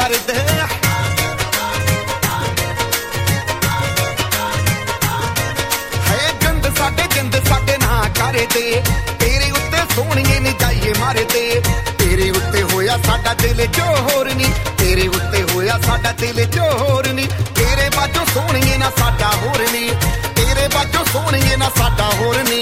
भरदे जिंद साडे ना करदे तेरे उत्ते सोहणिए नी जाइए मारदे तेरे उत्ते होया साडा दिल जोर नी तेरे उत्ते होया साडा दिल जोर नी तेरे बाजों सोहणिए ना साडा होर नी तेरे बाजों सोहणिए ना साडा होर नी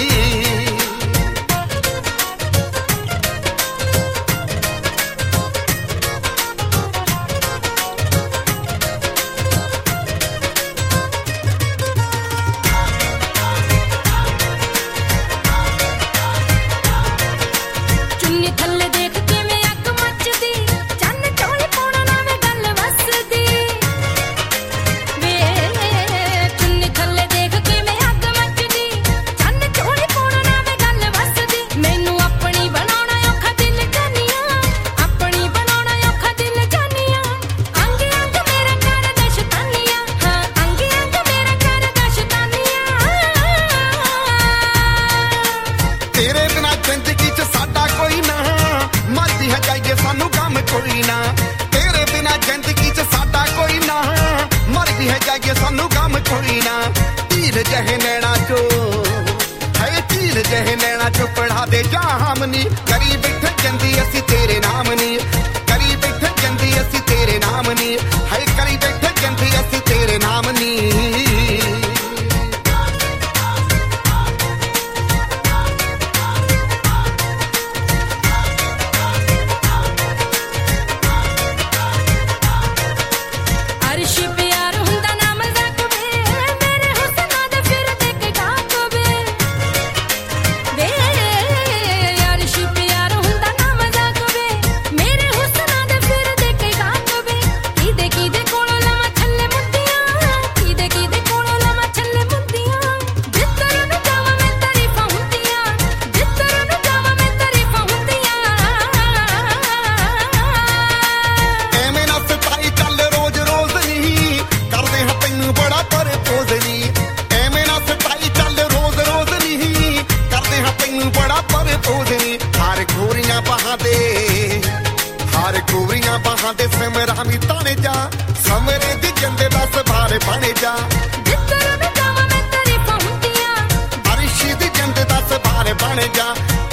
पढ़ा दे जामनी करी बैठे जंदी असी तेरे नाम नी करी बैठे जंदी असी तेरे नाम नी है करी बैठे जंदी असी तेरे नाम नी दे समरा मी ताने जा समरे दी जंदे दस बार बने जा जित्तर में जावा मैं तारीफां हुंदियां बारिश दी जंदे दस बार बने जा